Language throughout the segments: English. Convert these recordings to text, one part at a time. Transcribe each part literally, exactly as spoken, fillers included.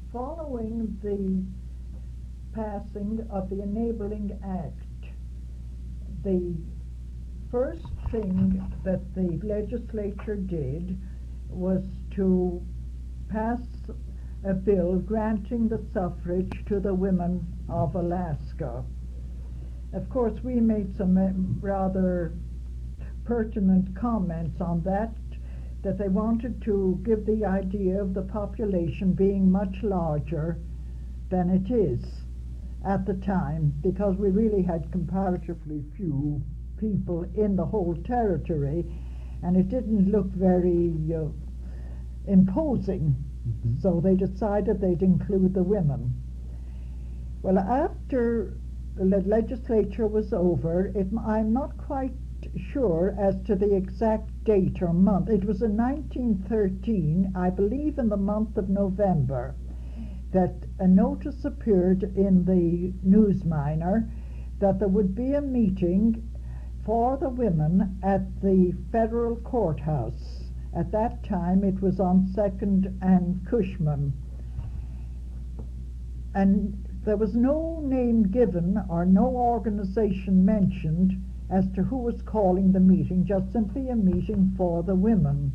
following the passing of the Enabling Act, the first thing that the legislature did was to pass a bill granting the suffrage to the women of Alaska. Of course, we made some rather pertinent comments on that, that they wanted to give the idea of the population being much larger than it is at the time, because we really had comparatively few people in the whole territory, and it didn't look very uh, imposing. Mm-hmm. So they decided they'd include the women. Well, after the legislature was over, it, I'm not quite sure as to the exact date or month. It was in nineteen thirteen, I believe in the month of November, that a notice appeared in the Newsminer that there would be a meeting for the women at the federal courthouse. At that time it was on second and Cushman. And there was no name given or no organization mentioned as to who was calling the meeting, just simply a meeting for the women.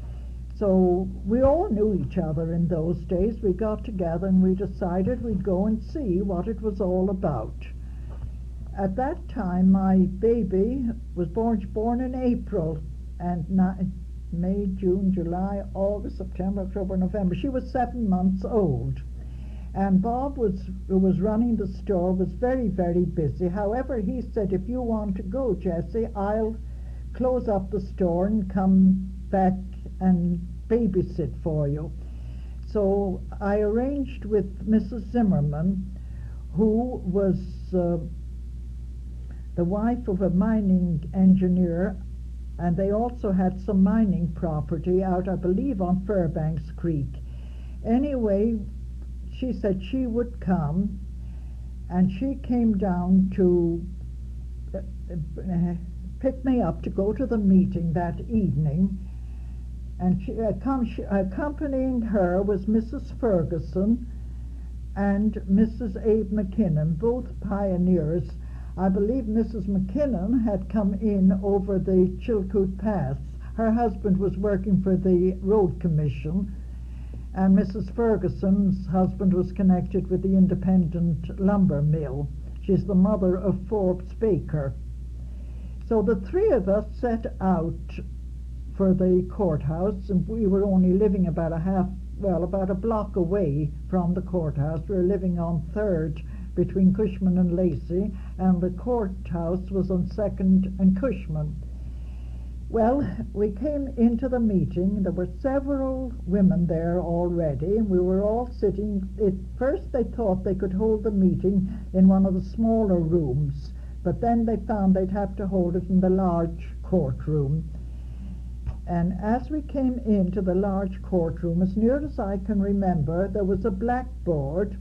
So we all knew each other in those days. We got together and we decided we'd go and see what it was all about. At that time, my baby was born, born in April, and May, June, July, August, September, October, November. She was seven months old. And Bob, was, who was running the store, was very, very busy. However, he said, if you want to go, Jessie, I'll close up the store and come back and babysit for you. So I arranged with Missus Zimmerman, who was uh, the wife of a mining engineer, and they also had some mining property out, I believe, on Fairbanks Creek. Anyway, she said she would come, and she came down to uh, uh, pick me up to go to the meeting that evening. And she, uh, com she, accompanying her was Missus Ferguson and Missus Abe McKinnon, both pioneers. I believe Missus McKinnon had come in over the Chilkoot Pass. Her husband was working for the Road Commission, and Missus Ferguson's husband was connected with the Independent Lumber Mill. She's the mother of Forbes Baker. So the three of us set out for the courthouse, and we were only living about a half, well, about a block away from the courthouse. We were living on Third between Cushman and Lacey, and the courthouse was on Second and Cushman. Well, we came into the meeting. There were several women there already, and we were all sitting. At first they thought they could hold the meeting in one of the smaller rooms, but then they found they'd have to hold it in the large courtroom. And as we came into the large courtroom, as near as I can remember, there was a blackboard,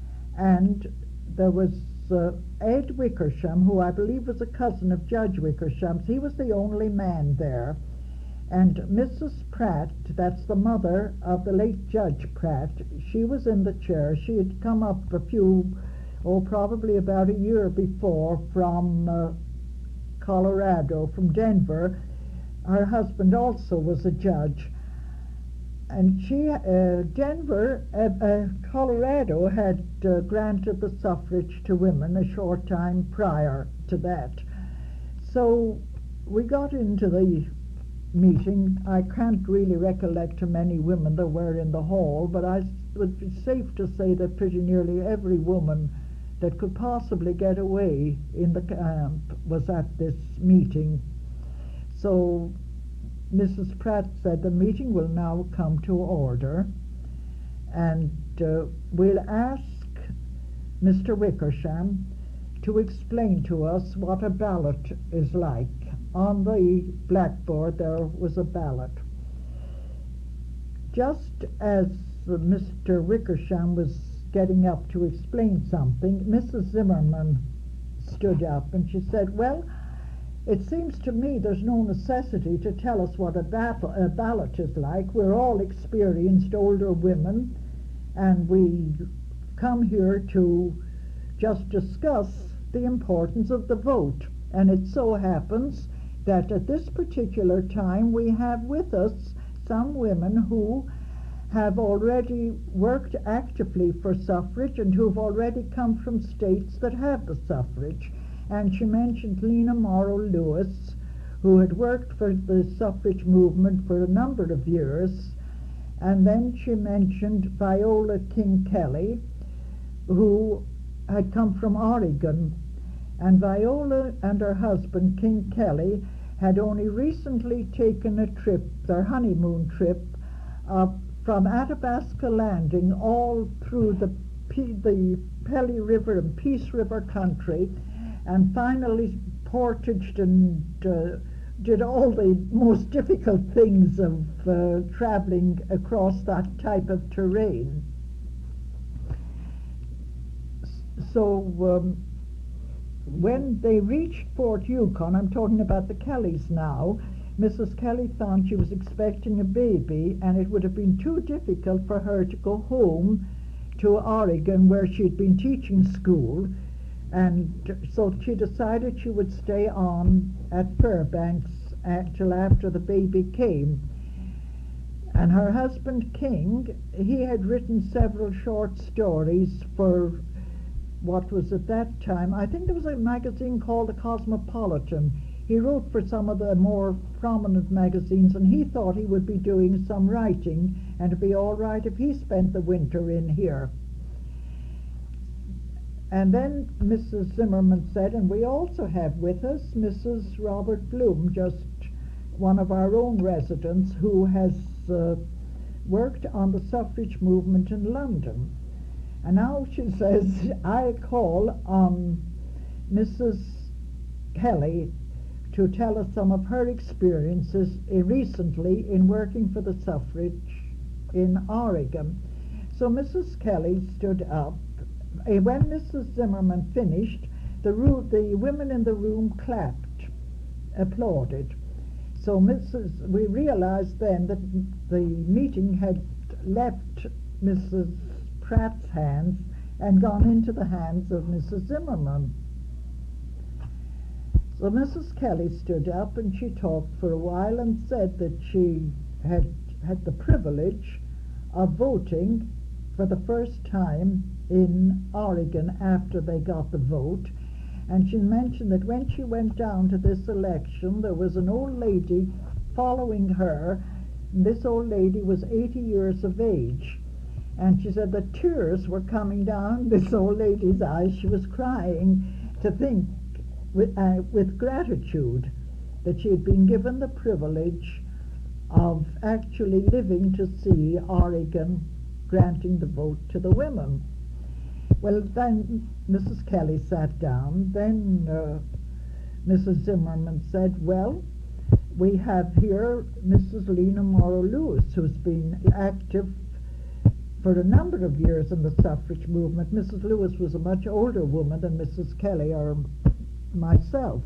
and there was uh, Ed Wickersham, who I believe was a cousin of Judge Wickersham's. He was the only man there. And Missus Pratt, that's the mother of the late Judge Pratt, she was in the chair. She had come up a few, oh, probably about a year before from uh, Colorado, from Denver. Her husband also was a judge. And she, uh, Denver, uh, uh, Colorado had uh, granted the suffrage to women a short time prior to that. So we got into the meeting. I can't really recollect how many women there were in the hall, but I would be safe to say that pretty nearly every woman that could possibly get away in the camp was at this meeting. So Missus Pratt said the meeting will now come to order, and uh, we'll ask Mister Wickersham to explain to us what a ballot is like. On the blackboard there was a ballot. Just as uh, Mister Wickersham was getting up to explain something, Missus Zimmerman stood up and she said, well, it seems to me there's no necessity to tell us what a, battle, a ballot is like. We're all experienced older women, and we come here to just discuss the importance of the vote. And it so happens that at this particular time we have with us some women who have already worked actively for suffrage and who've already come from states that have the suffrage. And she mentioned Lena Morrow Lewis, who had worked for the suffrage movement for a number of years. And then she mentioned Viola King Kelly, who had come from Oregon. And Viola and her husband, King Kelly, had only recently taken a trip, their honeymoon trip, uh, from Athabasca Landing all through the, P- the Pelly River and Peace River country, and finally portaged and uh, did all the most difficult things of uh, traveling across that type of terrain. So um, when they reached Fort Yukon, I'm talking about the Kellys now, Missus Kelly found she was expecting a baby, and it would have been too difficult for her to go home to Oregon, where she'd been teaching school, and so she decided she would stay on at Fairbanks until after the baby came. And her husband, King, he had written several short stories for what was at that time, I think there was a magazine called The Cosmopolitan. He wrote for some of the more prominent magazines, and he thought he would be doing some writing, and it'd be all right if he spent the winter in here. And then Missus Zimmerman said, and we also have with us Missus Robert Bloom, just one of our own residents, who has uh, worked on the suffrage movement in London. And now she says, I call on Missus Kelly to tell us some of her experiences in recently in working for the suffrage in Oregon. So Missus Kelly stood up. When Missus Zimmerman finished, the, room, the women in the room clapped, applauded. So Missus we realized then that the meeting had left Missus Pratt's hands and gone into the hands of Missus Zimmerman. So Missus Kelly stood up and she talked for a while and said that she had had the privilege of voting for the first time in Oregon after they got the vote. And she mentioned that when she went down to this election, there was an old lady following her. This old lady was eighty years of age. And she said that tears were coming down this old lady's eyes. She was crying to think with, uh, with gratitude that she had been given the privilege of actually living to see Oregon granting the vote to the women. Well, then Missus Kelly sat down. Then uh, Missus Zimmerman said, well, we have here Missus Lena Morrow Lewis, who's been active for a number of years in the suffrage movement. Missus Lewis was a much older woman than Missus Kelly or myself.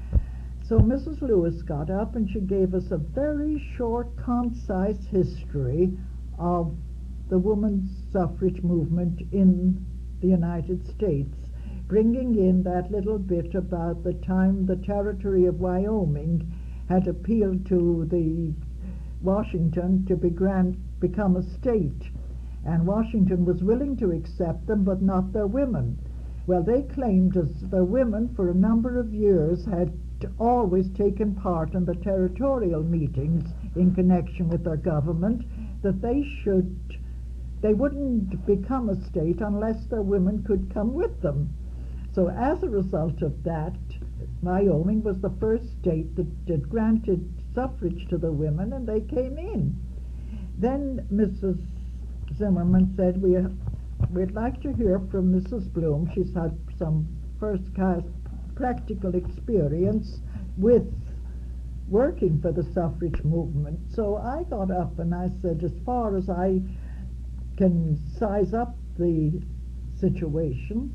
So Missus Lewis got up and she gave us a very short, concise history of the women's suffrage movement in the United States, bringing in that little bit about the time the territory of Wyoming had appealed to the Washington to be grant, become a state, and Washington was willing to accept them, but not their women. Well, they claimed as their women for a number of years had always taken part in the territorial meetings in connection with their government, that they should they wouldn't become a state unless their women could come with them. So as a result of that, Wyoming was the first state that, that granted suffrage to the women, and they came in. Then Missus Zimmerman said, we, we'd like to hear from Missus Bloom. She's had some first-class practical experience with working for the suffrage movement. So I got up and I said, as far as I can size up the situation,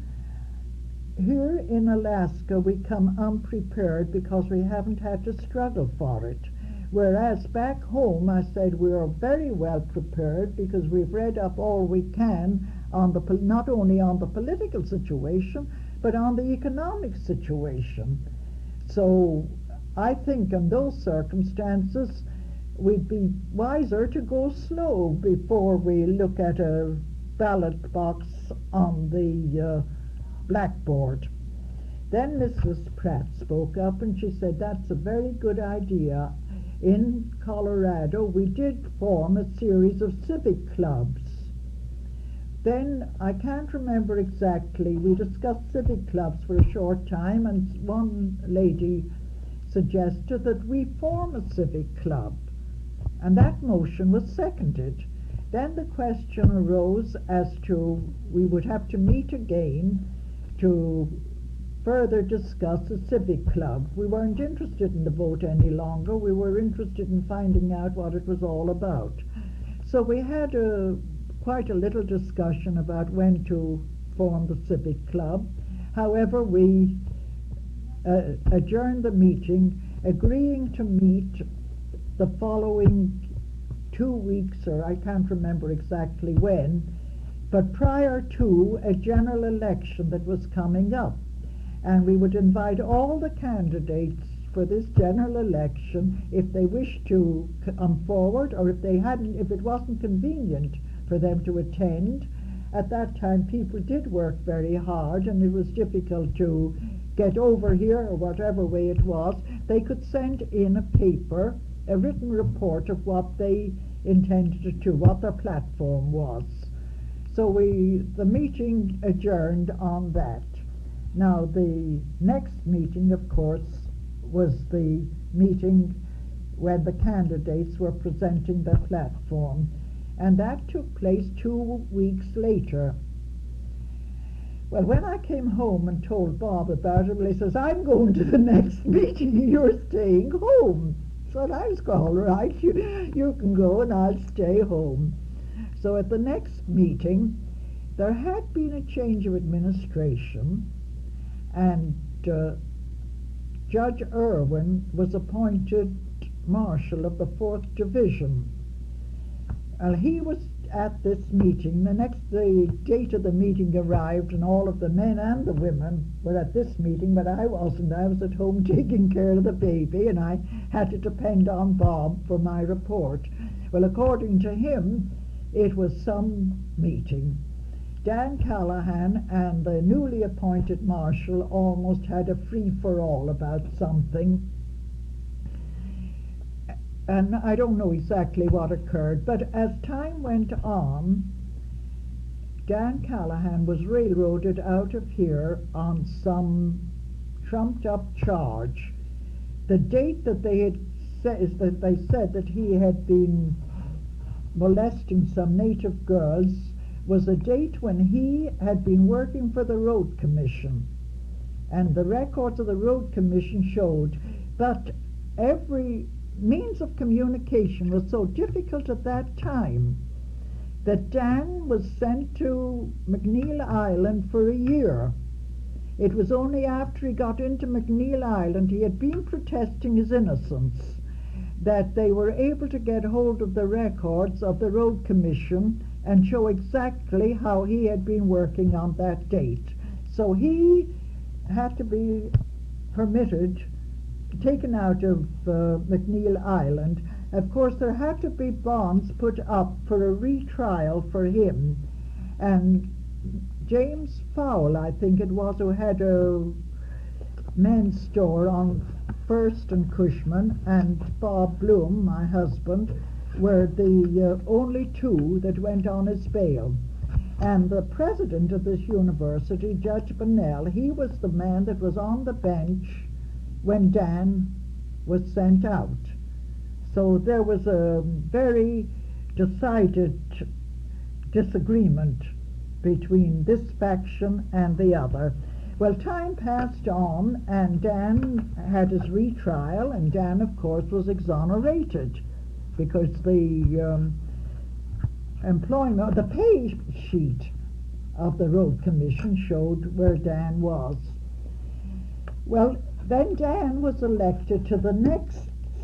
here in Alaska we come unprepared because we haven't had to struggle for it. Whereas back home, I said we are very well prepared because we've read up all we can on the pol- not only on the political situation, but on the economic situation. So I think in those circumstances, we'd be wiser to go slow before we look at a ballot box on the uh, blackboard. Then Missus Pratt spoke up and she said, that's a very good idea. In Colorado, we did form a series of civic clubs. Then, I can't remember exactly, we discussed civic clubs for a short time, and one lady suggested that we form a civic club, and that motion was seconded. Then the question arose as to, we would have to meet again to further discuss a civic club. We weren't interested in the vote any longer. We were interested in finding out what it was all about. So we had a, quite a little discussion about when to form the civic club. However, we uh, adjourned the meeting, agreeing to meet the following two weeks, or I can't remember exactly when, but prior to a general election that was coming up. And we would invite all the candidates for this general election if they wished to come forward, or if they hadn't, if it wasn't convenient for them to attend. At that time, people did work very hard, and it was difficult to get over here, or whatever way it was. They could send in a paper, a written report of what they intended to do, what their platform was. So we, the meeting adjourned on that. Now, the next meeting, of course, was the meeting when the candidates were presenting their platform, and that took place two weeks later. Well, when I came home and told Bob about it, well, he says, I'm going to the next meeting, you're staying home. So I was all right, you, you can go and I'll stay home. So at the next meeting, there had been a change of administration, and uh, Judge Irwin was appointed Marshal of the fourth Division. And he was at this meeting. The next the date of the meeting arrived, and all of the men and the women were at this meeting, but I wasn't. I was at home taking care of the baby, and I had to depend on Bob for my report. Well, according to him, it was some meeting. Dan Callahan and the newly appointed marshal almost had a free-for-all about something. And I don't know exactly what occurred, but as time went on, Dan Callahan was railroaded out of here on some trumped-up charge. The date that they had said is that they said that he had been molesting some native girls was a date when he had been working for the Road Commission, and the records of the Road Commission showed, but every means of communication was so difficult at that time that Dan was sent to McNeil Island for a year. It was only after he got into McNeil Island, he had been protesting his innocence, that they were able to get hold of the records of the Road Commission and show exactly how he had been working on that date. So he had to be permitted, taken out of uh, McNeil Island. Of course, there had to be bonds put up for a retrial for him. And James Fowle, I think it was, who had a men's store on First and Cushman, and Bob Bloom, my husband, were the uh, only two that went on his bail. And the president of this university, Judge Bunnell, he was the man that was on the bench when Dan was sent out. So there was a very decided disagreement between this faction and the other. Well, time passed on, and Dan had his retrial, and Dan, of course, was exonerated because the um, employment, the pay sheet of the Road Commission showed where Dan was. Well, then Dan was elected to the next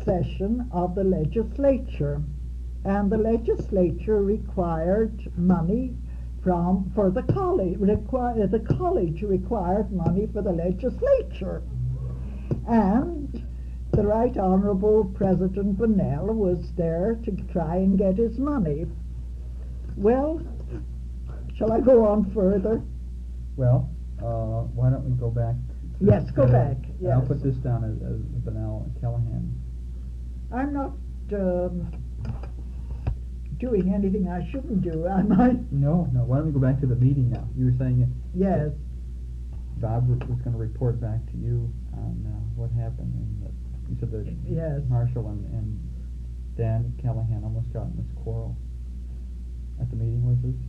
session of the legislature, and the legislature required money from for the college. Require, the college required money for the legislature, and the Right Honourable President Bunnell was there to try and get his money. Well, shall I go on further? Well, uh, why don't we go back? To Yes, go uh, back. and Yes. I'll put this down as, as Bunnell and Callahan. I'm not um, doing anything I shouldn't do, am I? No, no. Why don't we go back to the meeting now? You were saying it. Yes. Bob was, was going to report back to you on uh, what happened. And the, you said that Yes. Marshall and, and Dan Callahan almost got in this quarrel at the meeting. Was this?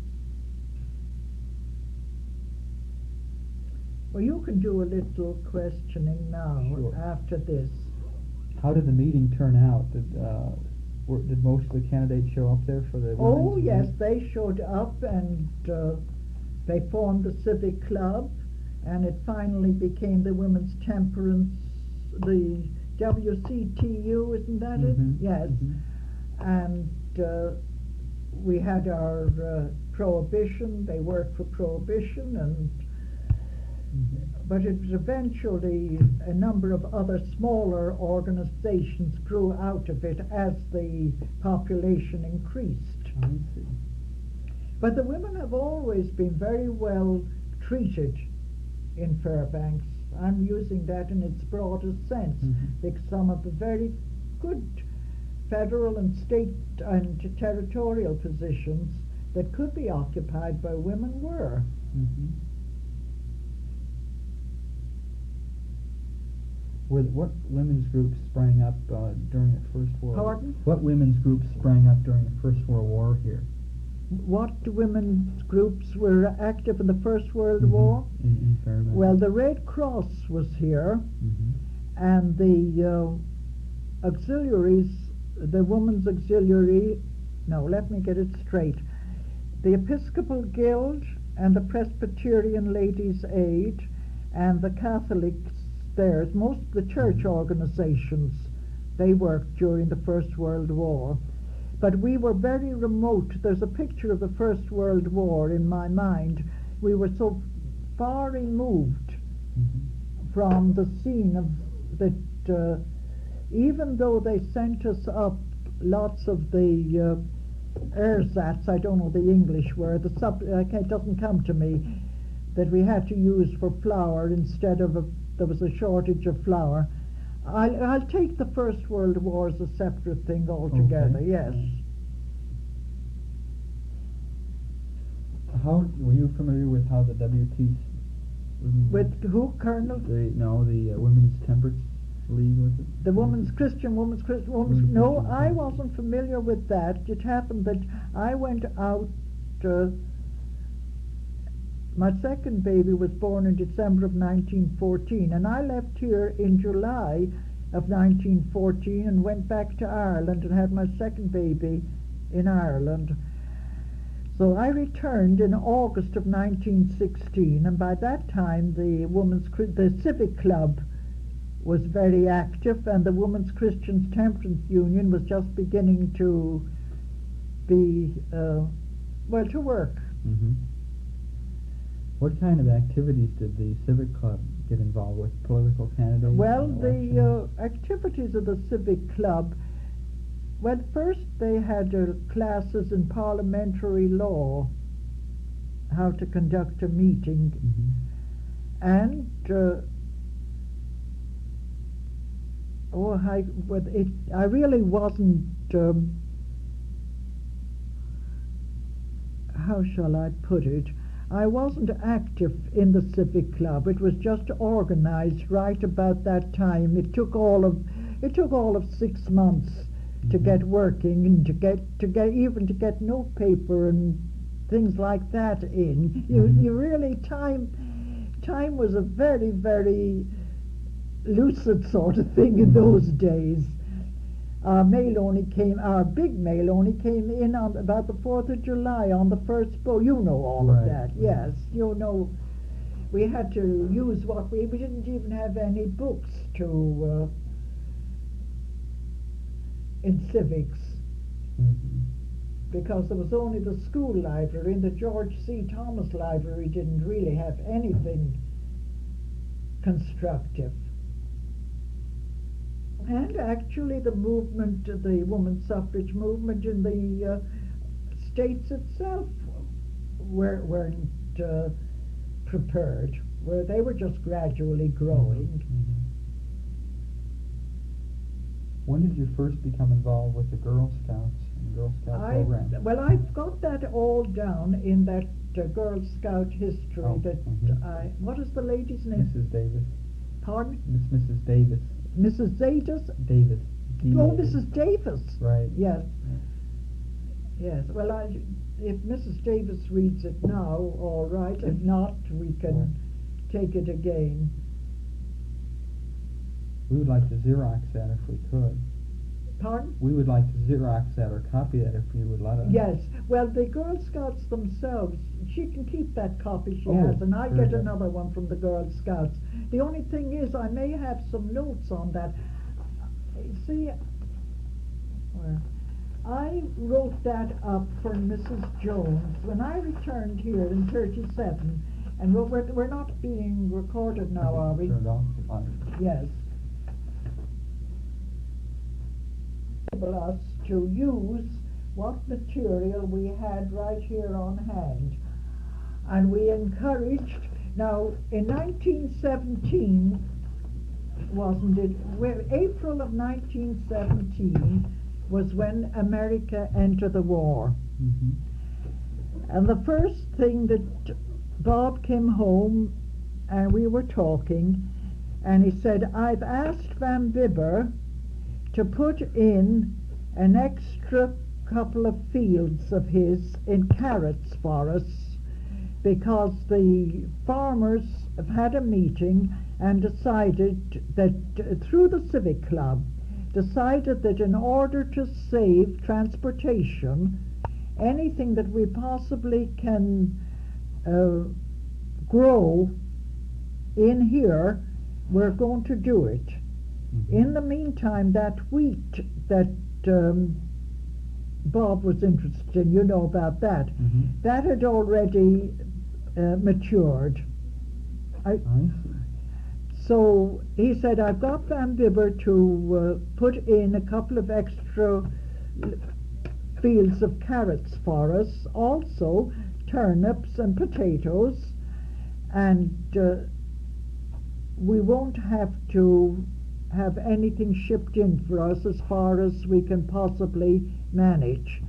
Well, you can do a little questioning now Sure. after this. How did the meeting turn out? Did uh, were, did most of the candidates show up there for the? Oh, women's yes, event? they showed up, and uh, they formed the civic club, and it finally became the Women's Temperance, the W C T U, isn't that Mhm, it? Yes. mhm. And uh, we had our uh, prohibition. They worked for prohibition, and Mhm. but it was eventually a number of other smaller organizations grew out of it as the population increased. I see. But the women have always been very well treated in Fairbanks. I'm using that in its broadest sense, Mhm. because some of the very good federal and state and territorial positions that could be occupied by women were. Mhm. Were th- what women's groups sprang up uh, during the First World War? Pardon? What women's groups sprang up during the First World War here? What women's groups were active in the First World Mhm. War? In, in Fairbanks. Well, the Red Cross was here, Mhm. and the uh, auxiliaries, the Women's Auxiliary, no, let me get it straight. The Episcopal Guild and the Presbyterian Ladies' Aid and the Catholics, theirs, most of the church organizations, they worked during the First World War. But we were very remote. There's a picture of the First World War in my mind. We were so far removed Mhm. from the scene of that, uh, even though they sent us up lots of the uh, ersatz, I don't know the English word, the sub, uh, it doesn't come to me, that we had to use for flour instead of a, there was a shortage of flour. I'll, I'll take the First World War as a separate thing altogether, Okay. yes. How were you familiar with how the W T? With who, Colonel? The no, the uh, Women's Temperance League, was it? The Women's Christian, Women's Christian, Women's... Women's No, Christian, I yes. wasn't familiar with that. It happened that I went out... Uh, my second baby was born in December of nineteen fourteen, and I left here in July of nineteen fourteen and went back to Ireland and had my second baby in Ireland. So I returned in August of nineteen sixteen, and by that time the Women's Chri- the Civic Club was very active, and the Women's Christian Temperance Union was just beginning to be, uh, well, to work. Mm-hmm. What kind of activities did the Civic Club get involved with? Political candidates? Well, and the elections? uh, activities of the Civic Club, well, first they had uh, classes in parliamentary law, how to conduct a meeting, Mhm. and uh, oh, I, well, it, I really wasn't, um, how shall I put it? I wasn't active in the Civic Club. It was just organized right about that time. It took all of, it took all of six months to Mhm. get working and to get, to get, even to get notepaper and things like that in. You, Mhm. you really, time, time was a very, very lucid sort of thing in those days. Our mail only came, our big mail only came in on about the fourth of July on the first boat. You know all Right, of that, right. yes. You know, we had to use what we, we didn't even have any books to, uh, in civics, Mm-hmm. because there was only the school library, and the George C. Thomas Library didn't really have anything constructive. And actually the movement, the women's suffrage movement in the uh, states itself were, weren't uh, prepared, where they were just gradually growing. Mm-hmm. When did you first become involved with the Girl Scouts and Girl Scout I, program? well, I've got that all down in that uh, Girl Scout history. Oh, that mhm. I, what is the lady's name? Missus Davis. Pardon? Miss Missus Davis. Missus Zadis? Davis. D Oh, A V I S. Missus Davis. Right. Yes. Yes. Well, I, if Missus Davis reads it now, all right. If not, we can take it again. We would like to Xerox that if we could. Pardon? We would like to Xerox that or copy that if you would let us. Yes. Well, the Girl Scouts themselves, she can keep that copy she Oh, has, and I very get good. another one from the Girl Scouts. The only thing is, I may have some notes on that. See, well, I wrote that up for Missus Jones when I returned here in thirty-seven, and we're, we're, we're not being recorded now, are we? Turned off. Fine. Yes. Enable us to use what material we had right here on hand. And we encouraged, now in nineteen seventeen, wasn't it, where April of nineteen seventeen was when America entered the war. Mm-hmm. And the first thing that Bob came home and we were talking, and he said, I've asked Van Bibber to put in an extra couple of fields of his in carrots for us, because the farmers have had a meeting and decided that, uh, through the Civic Club, decided that in order to save transportation, anything that we possibly can uh, grow in here, we're going to do it. Mm-hmm. In the meantime, that wheat that um, Bob was interested in, you know about that, Mm-hmm. that had already uh, matured. I, I see. so he said, I've got Van Bibber to uh, put in a couple of extra fields of carrots for us, also turnips and potatoes, and uh, we won't have to have anything shipped in for us as far as we can possibly manage.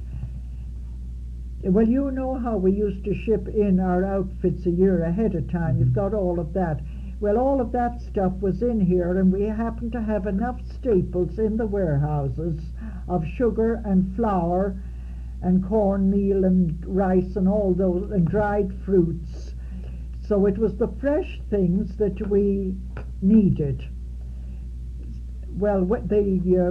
Well, you know how we used to ship in our outfits a year ahead of time. Mm-hmm. You've got all of that. Well, all of that stuff was in here, and we happened to have enough staples in the warehouses of sugar and flour and cornmeal and rice and all those, and dried fruits. So it was the fresh things that we needed. Well, wh- the, uh,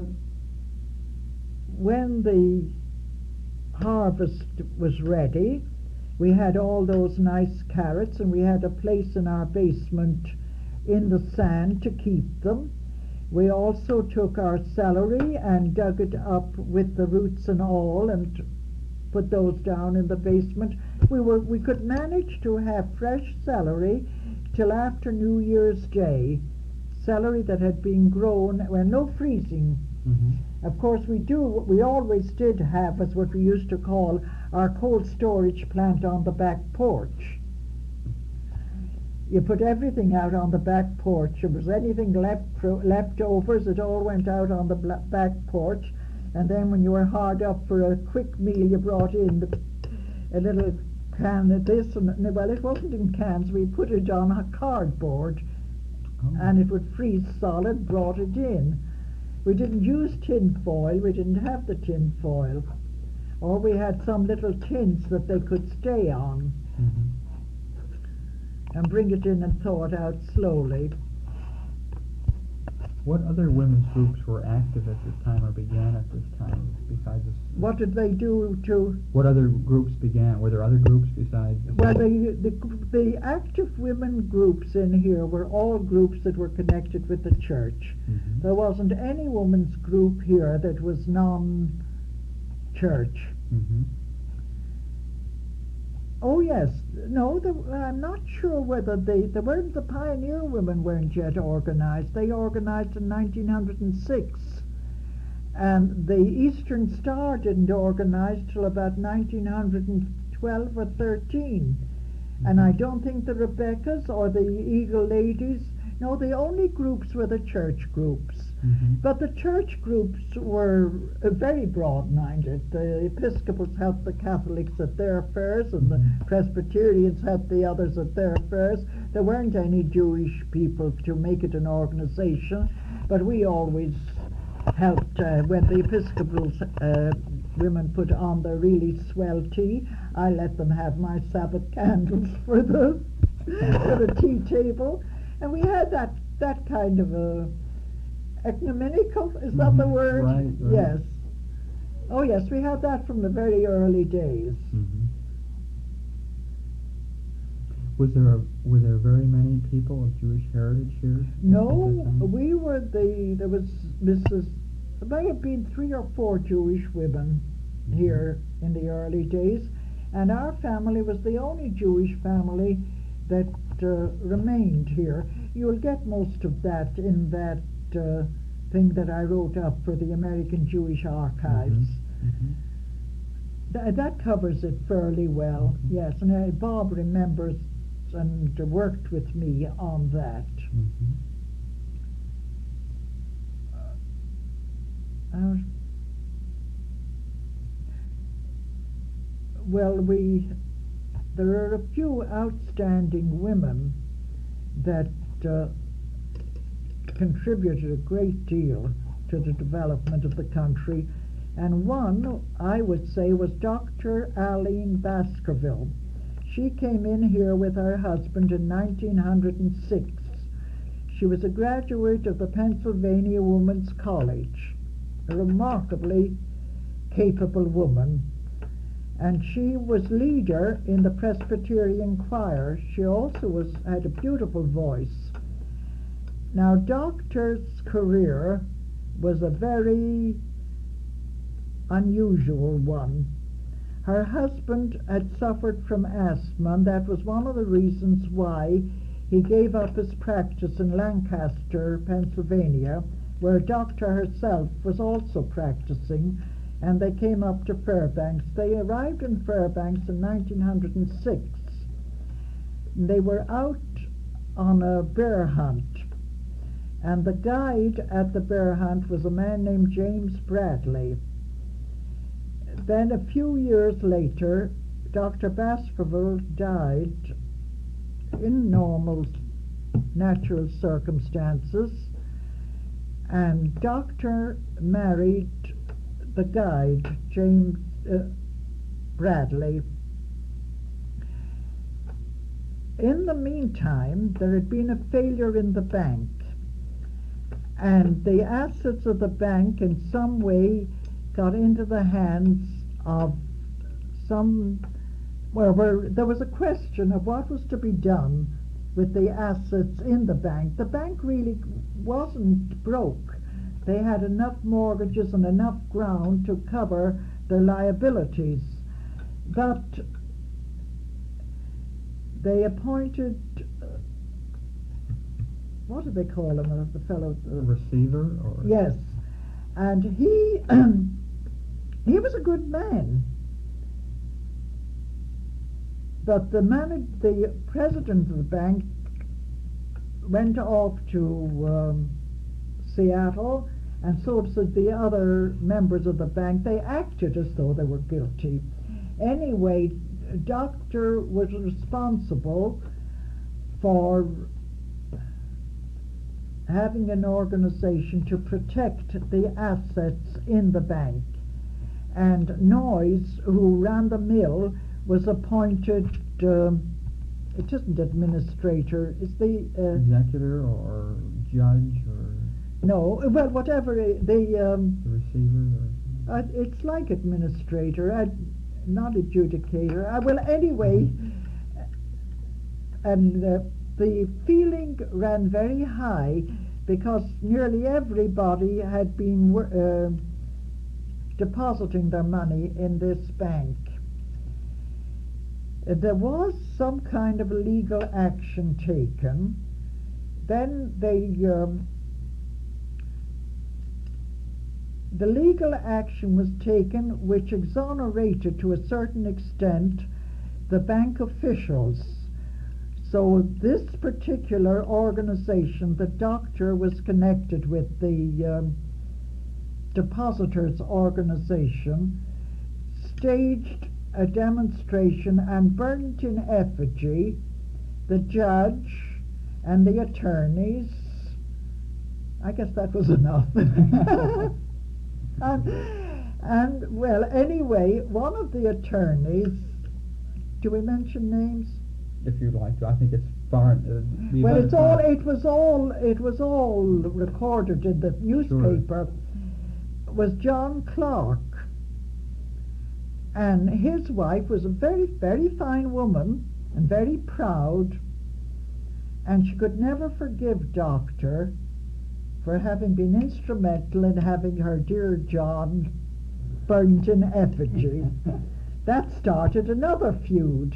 when the harvest was ready, we had all those nice carrots, and we had a place in our basement in the sand to keep them. We also took our celery and dug it up with the roots and all, and put those down in the basement. We were we could manage to have fresh celery till after New Year's Day. Celery that had been grown, well, no freezing. Mm-hmm. Of course, we do, we always did have, as what we used to call, our cold storage plant on the back porch. You put everything out on the back porch. If there was anything left, leftovers, it all went out on the back porch. And then when you were hard up for a quick meal, you brought in the, a little can of this, and well, it wasn't in cans, we put it on a cardboard, Oh. and it would freeze solid, brought it in. We didn't use tin foil, we didn't have the tin foil. Or we had some little tins that they could stay on, Mm-hmm. and bring it in and thaw it out slowly. What other women's groups were active at this time or began at this time besides this? What did they do to... What other groups began? Were there other groups besides... Well, the, the, the active women groups in here were all groups that were connected with the church. Mm-hmm. There wasn't any women's group here that was non-church. Mm-hmm. Oh yes, no, the, I'm not sure whether they, the, weren't, the pioneer women weren't yet organized. They organized in nineteen oh six. And the Eastern Star didn't organize till about nineteen twelve or thirteen. Mm-hmm. And I don't think the Rebeccas or the Eagle Ladies, no, the only groups were the church groups. Mm-hmm. But the church groups were uh, very broad-minded. The Episcopals helped the Catholics at their affairs, and the Presbyterians helped the others at their affairs. There weren't any Jewish people to make it an organization, but we always helped. Uh, when the Episcopal uh, women put on their really swell tea, I let them have my Sabbath candles for the, for the tea table. And we had that, that kind of a ecumenical, is that Mm-hmm. the word? Right, right. Yes. Oh yes, we had that from the very early days. Mm-hmm. Was there a, were there very many people of Jewish heritage here? No, at that time? we were the, there was Missus There may have been three or four Jewish women Mm-hmm. here in the early days, and our family was the only Jewish family that uh, remained here. You'll get most of that in that uh, thing that I wrote up for the American Jewish Archives. Mm-hmm. Mm-hmm. Th- that covers it fairly well, Mhm. yes, and uh, Bob remembers and worked with me on that. Mm-hmm. Uh, well, we there are a few outstanding women that uh, contributed a great deal to the development of the country, and one, I would say, was Doctor Aline Baskerville. She came in here with her husband in nineteen oh six. She was a graduate of the Pennsylvania Women's College, a remarkably capable woman, and she was leader in the Presbyterian choir. She also was had a beautiful voice. Now, Doctor's career was a very unusual one. Her husband had suffered from asthma, and that was one of the reasons why he gave up his practice in Lancaster, Pennsylvania, where Doctor herself was also practicing, and they came up to Fairbanks. They arrived in Fairbanks in nineteen oh six. They were out on a bear hunt, and the guide at the bear hunt was a man named James Bradley. Then a few years later, Doctor Baskerville died in normal natural circumstances, and Doctor married the guide, James uh, Bradley. In the meantime, there had been a failure in the bank, and the assets of the bank in some way got into the hands of some, well, where there was a question of what was to be done with the assets in the bank. The bank really wasn't broke. They had enough mortgages and enough ground to cover their liabilities. But they appointed, uh, what do they call him, uh, the fellow? A receiver? Or Yes. And he, he was a good man. But the, man, the president of the bank went off to um, Seattle, and so did the other members of the bank. They acted as though they were guilty. Anyway, Doctor was responsible for having an organization to protect the assets in the bank. And Noyes, who ran the mill, was appointed, um, it isn't administrator, is the... Uh, executor or judge or... No, well, whatever i- the, um, The receiver or... uh, it's like administrator, ad, not adjudicator. Uh, well, anyway, and uh, the feeling ran very high because nearly everybody had been wor- uh, depositing their money in this bank. Uh, There was some kind of legal action taken. Then they, um, the legal action was taken which exonerated to a certain extent the bank officials. So this particular organization, the doctor was connected with the um, depositors organization, staged a demonstration and burnt in effigy the judge and the attorneys. I guess that was enough. and, and, well, anyway, one of the attorneys, do we mention names? If you'd like to. I think it's far... Uh, the Well, event it's is all, not- it was all, it was all recorded in the newspaper, was John Clark. And his wife was a very, very fine woman and very proud, and she could never forgive Doctor for having been instrumental in having her dear John burnt in effigy. That started another feud.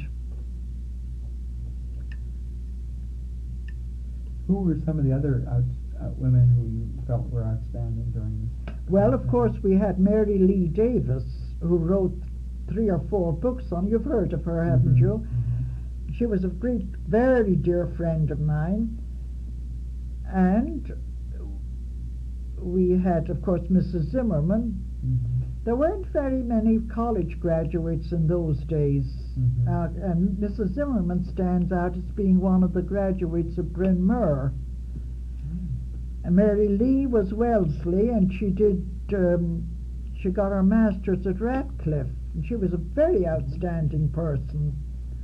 Who were some of the other out, uh, women who you felt were outstanding during this? Well, of course, we had Mary Lee Davis, who wrote three or four books on. You've heard of her, haven't Mhm, you? mhm. She was a great, very dear friend of mine. And we had, of course, Missus Zimmerman. Mhm. There weren't very many college graduates in those days. Mhm. Uh, and Missus Zimmerman stands out as being one of the graduates of Bryn Mawr. And Mary Lee was Wellesley, and she did, um, she got her master's at Radcliffe. And she was a very outstanding person.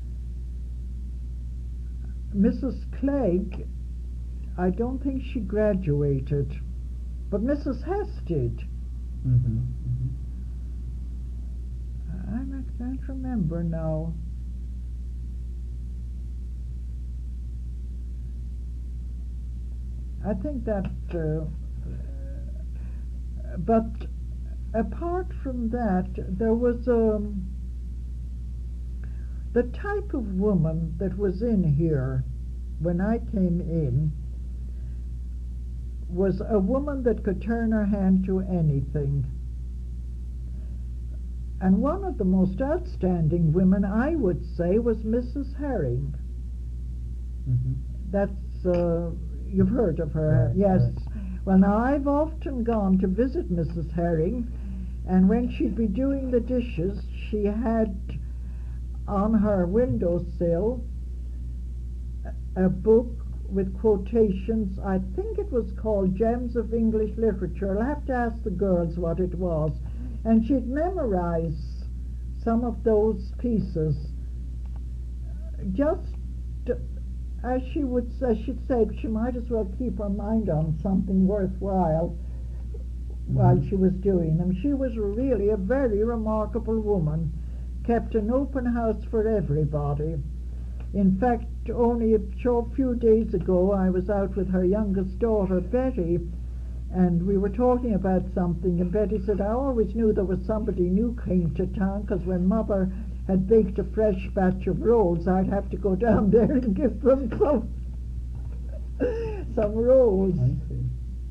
Missus Clegg, I don't think she graduated, but Missus Hess did. Mhm, mhm. I I can't remember now. I think that, uh, but apart from that, there was um, the type of woman that was in here when I came in was a woman that could turn her hand to anything. And one of the most outstanding women, I would say, was Missus Herring. Mhm. That's, uh, you've heard of her, Right, yes. right. Well, now, I've often gone to visit Missus Herring, and when she'd be doing the dishes, she had on her windowsill a, a book with quotations. I think it was called Gems of English Literature. I'll have to ask the girls what it was. And she'd memorize some of those pieces just as she would say. She'd say she might as well keep her mind on something worthwhile while Mhm. she was doing them. She was really a very remarkable woman, kept an open house for everybody. In fact, only a short few days ago I was out with her youngest daughter, Betty, and we were talking about something, and Betty said, I always knew there was somebody new came to town, because when Mother had baked a fresh batch of rolls, I'd have to go down there and give them some, some rolls. I see.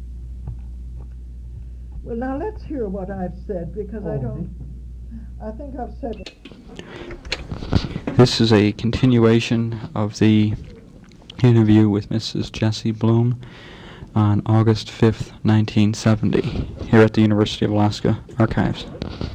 Well, now let's hear what I've said, because I Oh, don't, I think I've said it. This is a continuation of the interview with Missus Jessie Bloom on August fifth, nineteen seventy, here at the University of Alaska Archives.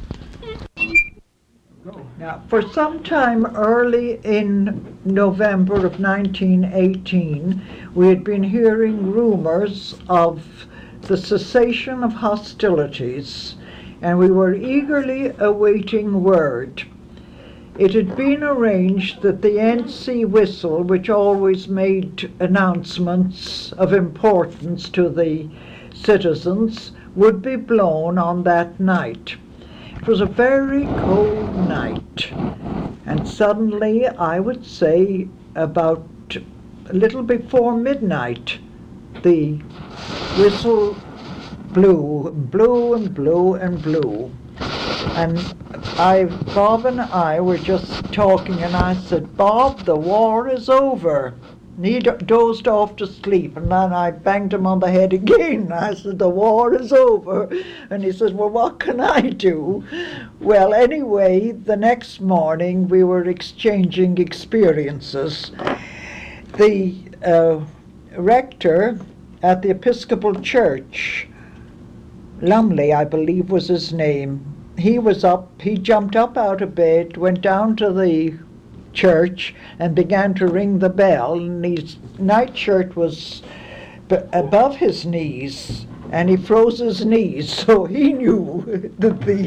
Now, for some time early in November of nineteen eighteen, we had been hearing rumors of the cessation of hostilities, and we were eagerly awaiting word. It had been arranged that the N C Whistle, which always made announcements of importance to the citizens would be blown on that night. It was a very cold night, and suddenly, I would say about a little before midnight, the whistle blew, blew and blew and blew. And I, Bob and I were just talking, and I said, "Bob, the war is over." And he do- dozed off to sleep, and then I banged him on the head again. I said, "The war is over." And he says, "Well, what can I do?" Well, anyway, the next morning we were exchanging experiences. The uh, rector at the Episcopal Church, Lumley, I believe was his name, he was up, he jumped up out of bed, went down to the church and began to ring the bell, and his nightshirt was b- above his knees, and he froze his knees, so he knew that the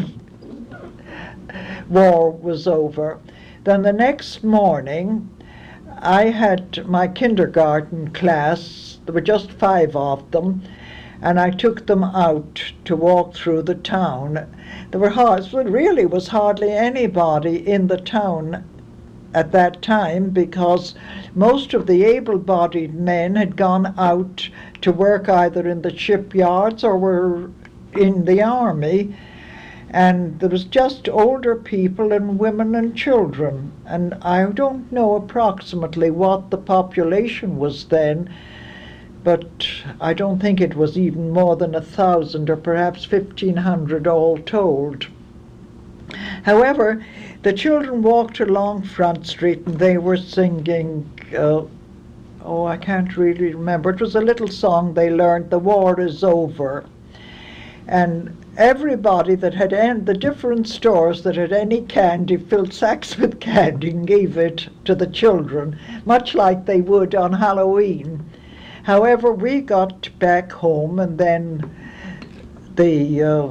war was over. Then the next morning, I had my kindergarten class, there were just five of them, and I took them out to walk through the town. There were hard, well, really was hardly anybody in the town at that time, because most of the able-bodied men had gone out to work either in the shipyards or were in the army, and there was just older people and women and children, and I don't know approximately what the population was then, but I don't think it was even more than a thousand or perhaps fifteen hundred all told. However, the children walked along Front Street and they were singing, uh, oh, I can't really remember. It was a little song they learned, "The War is Over." And everybody that had any, the different stores that had any candy, filled sacks with candy and gave it to the children, much like they would on Halloween. However, we got back home, and then the uh,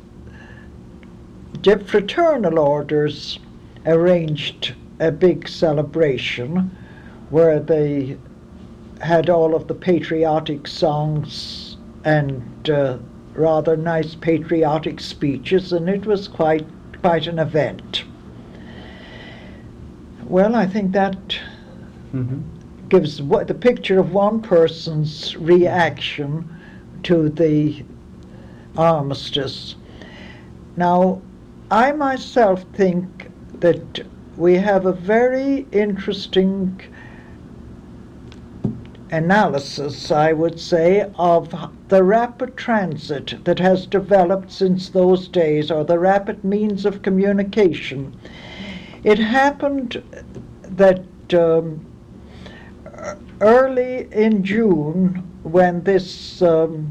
fraternal orders arranged a big celebration where they had all of the patriotic songs and uh, rather nice patriotic speeches, and it was quite quite an event. Well, I think that mm-hmm. gives what, the picture of one person's reaction to the armistice. Now, I myself think that we have a very interesting analysis, I would say, of the rapid transit that has developed since those days, or the rapid means of communication. It happened that um, early in June, when this, um,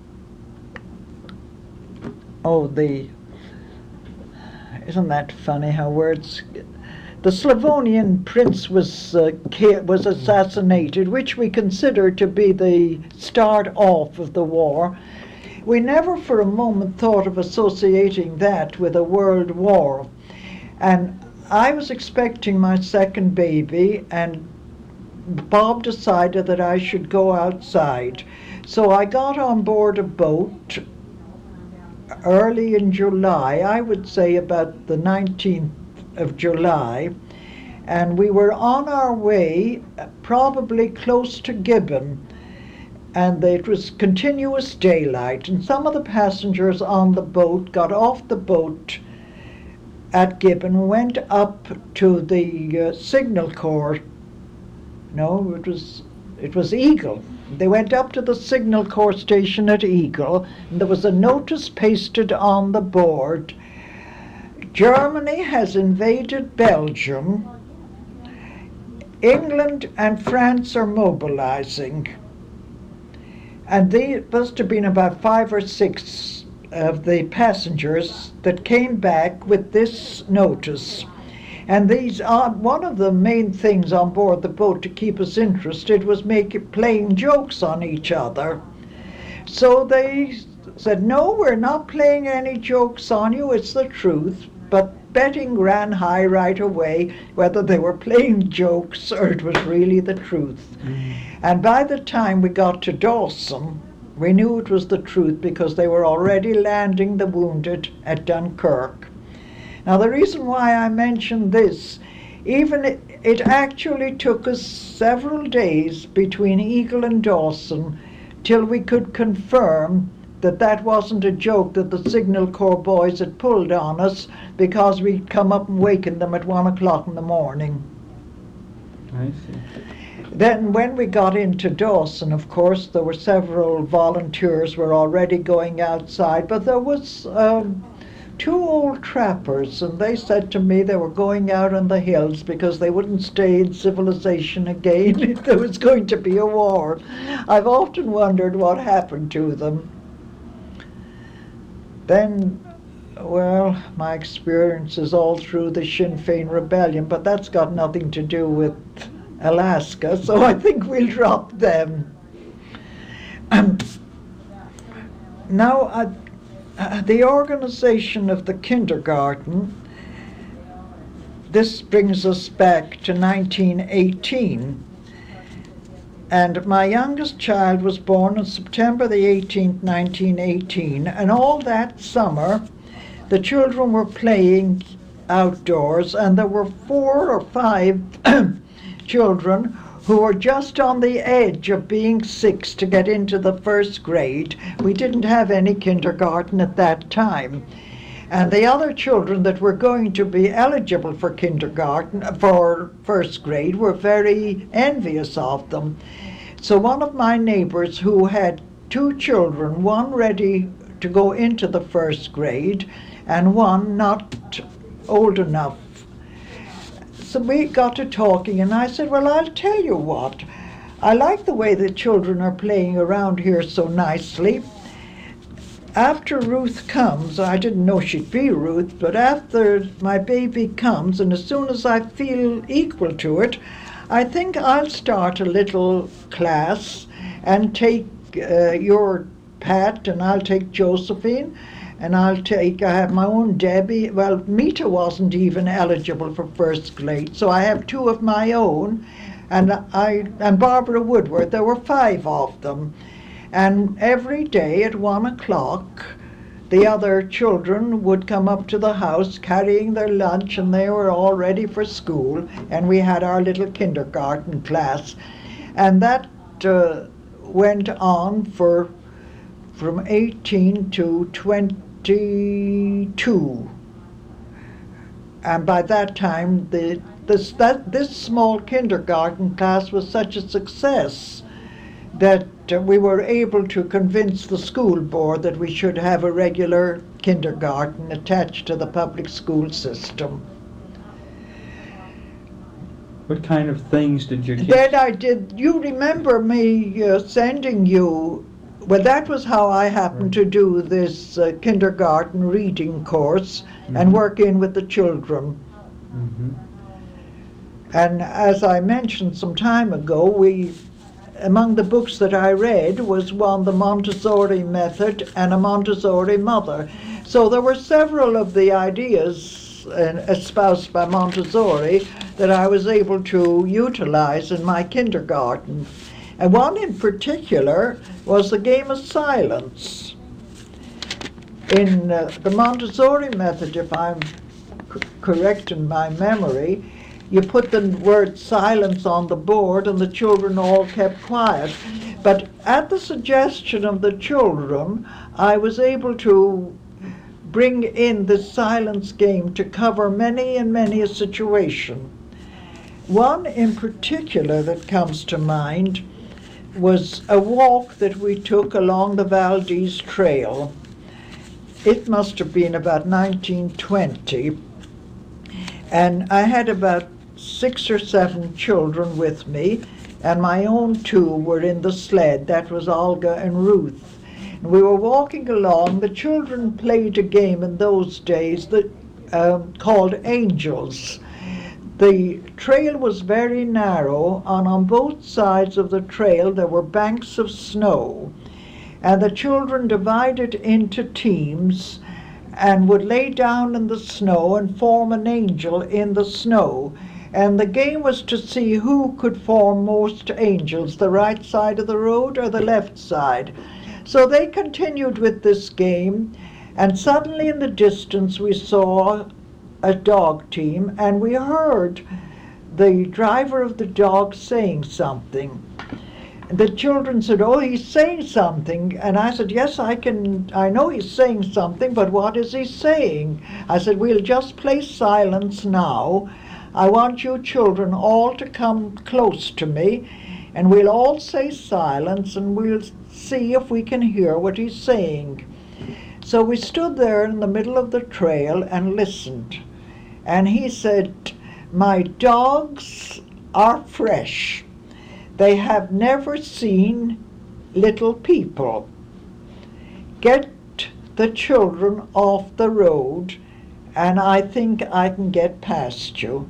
oh, the, isn't that funny how words, the Slavonian prince was uh, was assassinated, which we consider to be the start off of the war. We never for a moment thought of associating that with a world war. And I was expecting my second baby, and Bob decided that I should go outside. So I got on board a boat early in July, I would say about the nineteenth of July, and we were on our way probably close to Gibbon, and it was continuous daylight, and some of the passengers on the boat got off the boat at Gibbon, went up to the uh, signal corps. No, it was it was Eagle. They went up to the signal corps station at Eagle, and there was a notice pasted on the board: Germany has invaded Belgium. England and France are mobilizing. And there must have been about five or six of the passengers that came back with this notice. And these are one of the main things on board the boat to keep us interested was making playing jokes on each other. So they said, "No, we're not playing any jokes on you, it's the truth." But betting ran high right away whether they were playing jokes or it was really the truth. Mm. And by the time we got to Dawson, We knew it was the truth because they were already landing the wounded at Dunkirk. Now, the reason why I mention this, even it, it actually took us several days between Eagle and Dawson till we could confirm that that wasn't a joke that the Signal Corps boys had pulled on us because we'd come up and wakened them at one o'clock in the morning. I see. Then when we got into Dawson, of course, there were several volunteers were already going outside, but there was um, two old trappers, and they said to me they were going out on the hills because they wouldn't stay in civilization again if there was going to be a war. I've often wondered what happened to them. Then, well, my experiences all through the Sinn Féin rebellion, but that's got nothing to do with Alaska, so I think we'll drop them. Um, now, uh, uh, the organization of the kindergarten, this brings us back to nineteen eighteen. And my youngest child was born on September the eighteenth, nineteen eighteen, and all that summer the children were playing outdoors, and there were four or five children who were just on the edge of being six to get into the first grade. We didn't have any kindergarten at that time. And the other children that were going to be eligible for kindergarten, for first grade, were very envious of them. So one of my neighbors who had two children, one ready to go into the first grade and one not old enough. So we got to talking, and I said, well, I'll tell you what. I like the way the children are playing around here so nicely. After Ruth comes, I didn't know she'd be Ruth, but after my baby comes, and as soon as I feel equal to it, I think I'll start a little class and take uh, your Pat, and I'll take Josephine, and I'll take, I have my own Debbie. Well, Mita wasn't even eligible for first grade, so I have two of my own, and I and Barbara Woodward. There were five of them. And every day at one o'clock, the other children would come up to the house carrying their lunch, and they were all ready for school, and we had our little kindergarten class. And that uh, went on for from eighteen to twenty-two. And by that time, the, this, that, this small kindergarten class was such a success that uh, we were able to convince the school board that we should have a regular kindergarten attached to the public school system. What kind of things did your kids... Then I did, you remember me uh, sending you, well, that was how I happened to do this uh, kindergarten reading course, mm-hmm. and work in with the children. Mm-hmm. And as I mentioned some time ago, we among the books that I read was one, The Montessori Method, and A Montessori Mother. So there were several of the ideas uh, espoused by Montessori that I was able to utilize in my kindergarten. And one in particular was the game of silence. In uh, the Montessori Method, if I'm c- correct in my memory, you put the word silence on the board and the children all kept quiet. But at the suggestion of the children, I was able to bring in the silence game to cover many and many a situation. One in particular that comes to mind was a walk that we took along the Valdez Trail. It must have been about nineteen twenty. And I had about six or seven children with me, and my own two were in the sled. That was Olga and Ruth. And we were walking along. The children played a game in those days that um, called Angels. The trail was very narrow, and on both sides of the trail there were banks of snow. And the children divided into teams and would lay down in the snow and form an angel in the snow. And the game was to see who could form most angels, the right side of the road or the left side. So they continued with this game, and suddenly in the distance we saw a dog team, and we heard the driver of the dog saying something. The children said, "Oh, he's saying something." And I said, "Yes, I can, I know he's saying something, but what is he saying?" I said, "We'll just play silence now. I want you children all to come close to me, and we'll all say silence, and we'll see if we can hear what he's saying." So we stood there in the middle of the trail and listened. And he said, "My dogs are fresh. They have never seen little people. Get the children off the road, and I think I can get past you."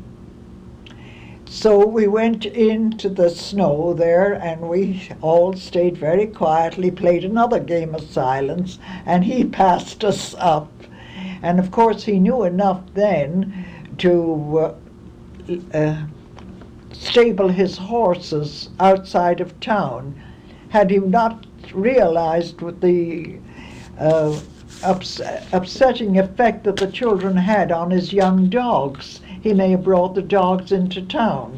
So we went into the snow there, and we all stayed very quietly, played another game of silence, and he passed us up. And of course he knew enough then to uh, uh, stable his horses outside of town. Had he not realized what the uh, ups- upsetting effect that the children had on his young dogs, he may have brought the dogs into town.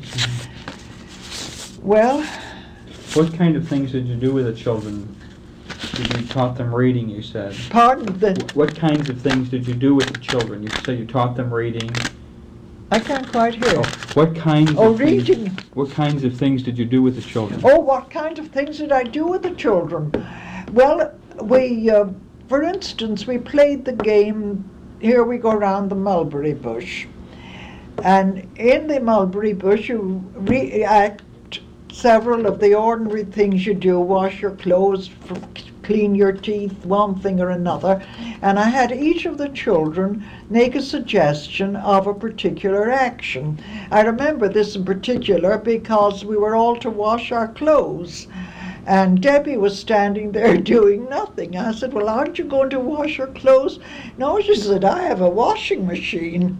Well, What kind of things did you do with the children? Did you taught them reading, you said? pardon the, Wh- What kinds of things did you do with the children? You said you taught them reading. I can't quite hear. Oh, what kinds Oh, of things, reading. What kinds of things did you do with the children? Oh, what kind of things did I do with the children? Well, we, uh, for instance, we played the game, here we go round the mulberry bush. And in the mulberry bush, you react several of the ordinary things you do: wash your clothes, f- clean your teeth, one thing or another. And I had each of the children make a suggestion of a particular action. I remember this in particular because we were all to wash our clothes. And Debbie was standing there doing nothing. I said, "Well, aren't you going to wash your clothes?" "No," she said, "I have a washing machine."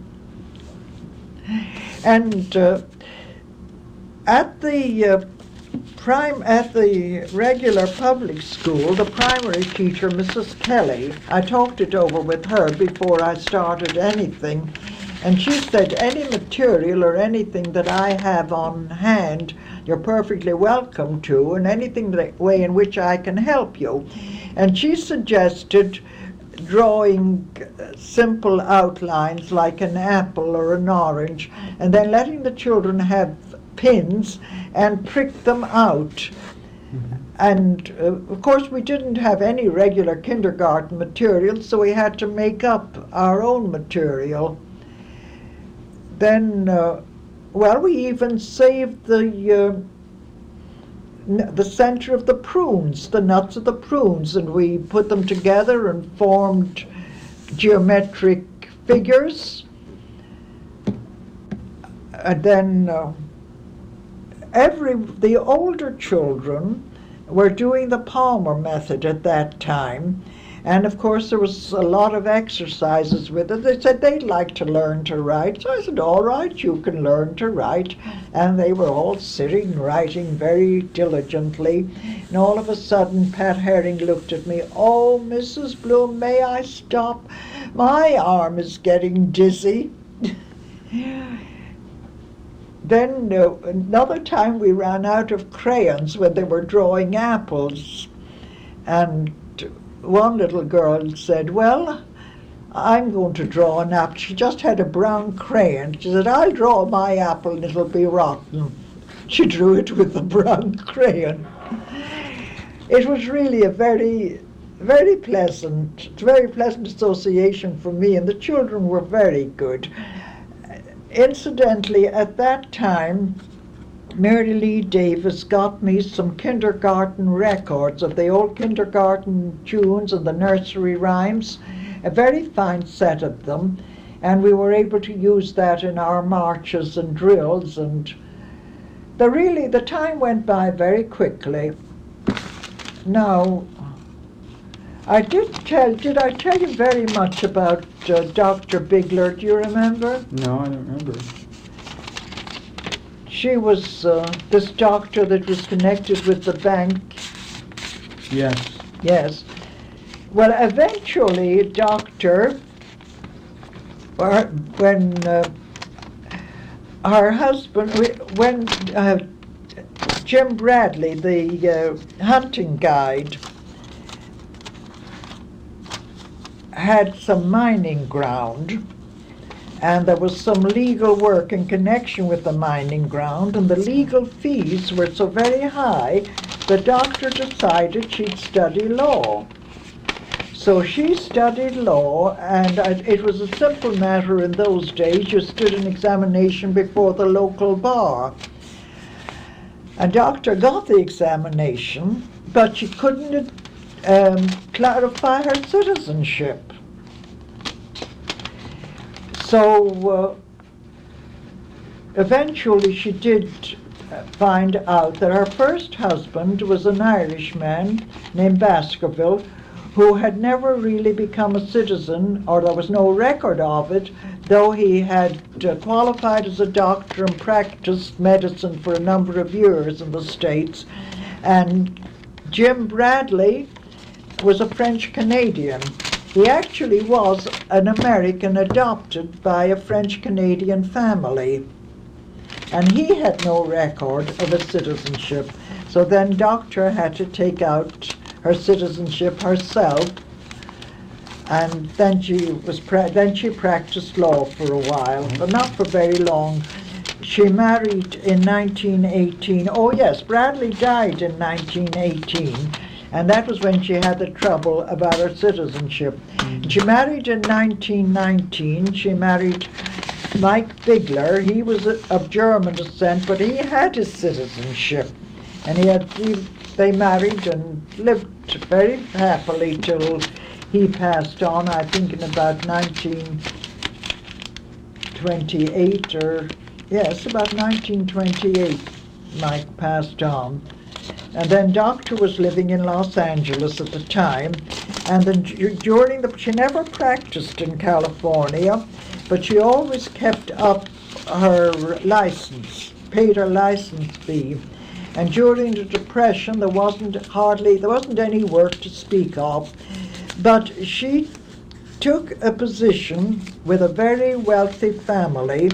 And uh, at the uh, prime at the regular public school, the primary teacher, Missus Kelly, I talked it over with her before I started anything, and she said, "Any material or anything that I have on hand, you're perfectly welcome to, and anything that way in which I can help you." And she suggested drawing simple outlines like an apple or an orange, and then letting the children have pins and prick them out. Mm-hmm. And uh, of course we didn't have any regular kindergarten material, so we had to make up our own material. Then, uh, well, we even saved the uh, the center of the prunes, the nuts of the prunes, and we put them together and formed geometric figures. And then uh, every the older children were doing the Palmer method at that time, and of course there was a lot of exercises with it. They said they'd like to learn to write, so I said, "All right, you can learn to write." And they were all sitting writing very diligently, and all of a sudden Pat Herring looked at me. "Oh, Missus Bloom, may I stop? My arm is getting dizzy." Then uh, another time we ran out of crayons when they were drawing apples, and one little girl said, "Well, I'm going to draw an apple." She just had a brown crayon. She said, "I'll draw my apple and it'll be rotten." She drew it with the brown crayon. It was really a very, very pleasant, very pleasant association for me, and the children were very good. Incidentally, at that time, Mary Lee Davis got me some kindergarten records of the old kindergarten tunes and the nursery rhymes, a very fine set of them, and we were able to use that in our marches and drills, and the really, the time went by very quickly. Now, I did tell, did I tell you very much about uh, Doctor Bigler? Do you remember? No, I don't remember. She was uh, this doctor that was connected with the bank. Yes. Yes. Well, eventually, Doctor, or when uh, her husband, when uh, Jim Bradley, the uh, hunting guide, had some mining ground, and there was some legal work in connection with the mining ground, and the legal fees were so very high, the doctor decided she'd study law. So she studied law, and it was a simple matter in those days. You stood an examination before the local bar. A doctor got the examination, but she couldn't um, clarify her citizenship. So uh, eventually she did find out that her first husband was an Irishman named Baskerville, who had never really become a citizen, or there was no record of it, though he had uh, qualified as a doctor and practiced medicine for a number of years in the States. And Jim Bradley was a French-Canadian. He actually was an American adopted by a French-Canadian family, and he had no record of a citizenship. So then Doctor had to take out her citizenship herself, and then she was pra- then she practiced law for a while, but not for very long. She married in nineteen eighteen. Oh yes, Bradley died in nineteen eighteen, and that was when she had the trouble about her citizenship. Mm-hmm. She married in nineteen nineteen. She married Mike Bigler. He was of German descent, but he had his citizenship, and he had he, they married and lived very happily till he passed on, I think in about nineteen twenty-eight, or yes, about nineteen twenty-eight, Mike passed on. And then Doctor was living in Los Angeles at the time, and then during the, she never practiced in California, but she always kept up her license, paid her license fee. And during the Depression, there wasn't hardly, there wasn't any work to speak of, but she took a position with a very wealthy family.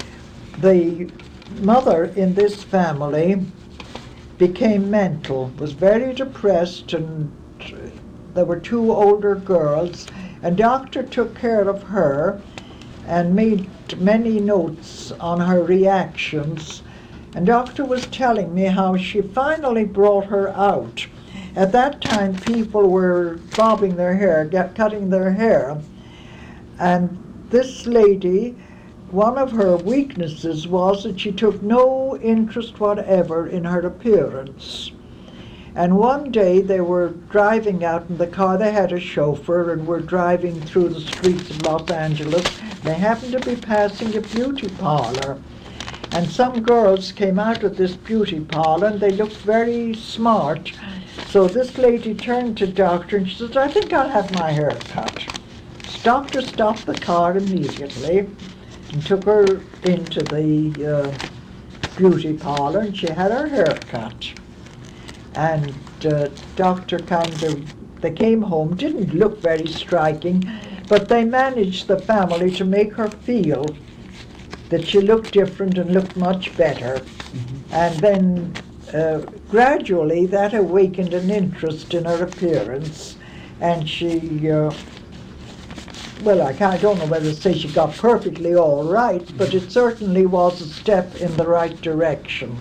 The mother in this family became mental, was very depressed, and there were two older girls, and Doctor took care of her and made many notes on her reactions. And Doctor was telling me how she finally brought her out. At that time, people were bobbing their hair, get, cutting their hair, and this lady, one of her weaknesses was that she took no interest whatever in her appearance. And one day they were driving out in the car, they had a chauffeur, and were driving through the streets of Los Angeles. They happened to be passing a beauty parlor. And some girls came out of this beauty parlor, and they looked very smart. So this lady turned to Doctor, and she said, "I think I'll have my hair cut." Doctor stopped the car immediately and took her into the uh, beauty parlor, and she had her hair cut. And uh, Doctor kind of, they came home, didn't look very striking, but they managed, the family, to make her feel that she looked different and looked much better. Mm-hmm. And then uh, gradually that awakened an interest in her appearance, and she, uh, well, I, can't, I don't know whether to say she got perfectly all right, but it certainly was a step in the right direction.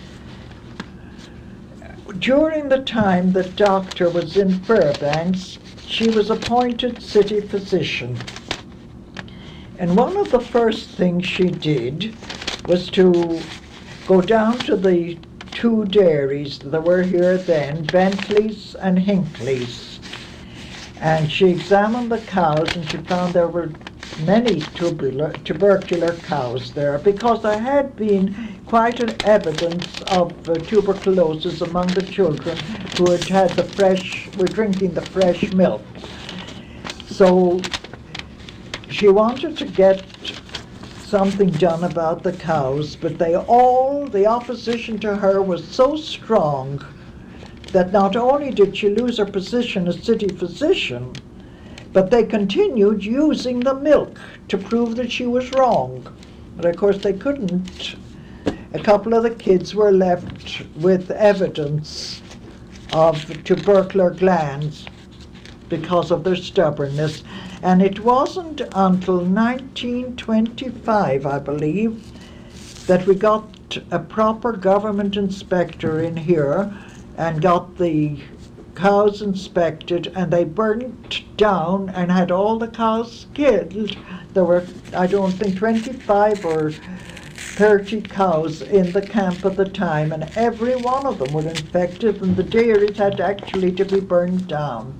During the time that Doctor was in Fairbanks, she was appointed city physician. And one of the first things she did was to go down to the two dairies that were here then, Bentley's and Hinckley's. And she examined the cows, and she found there were many tubular, tubercular cows there, because there had been quite an evidence of uh, tuberculosis among the children who had had the fresh, were drinking the fresh milk. So she wanted to get something done about the cows, but they all, the opposition to her was so strong that not only did she lose her position as city physician, but they continued using the milk to prove that she was wrong. But of course they couldn't. A couple of the kids were left with evidence of tubercular glands because of their stubbornness. And it wasn't until nineteen twenty-five, I believe, that we got a proper government inspector in here and got the cows inspected, and they burnt down and had all the cows killed. There were, I don't think, twenty-five or thirty cows in the camp at the time, and every one of them were infected, and the dairies had actually to be burned down.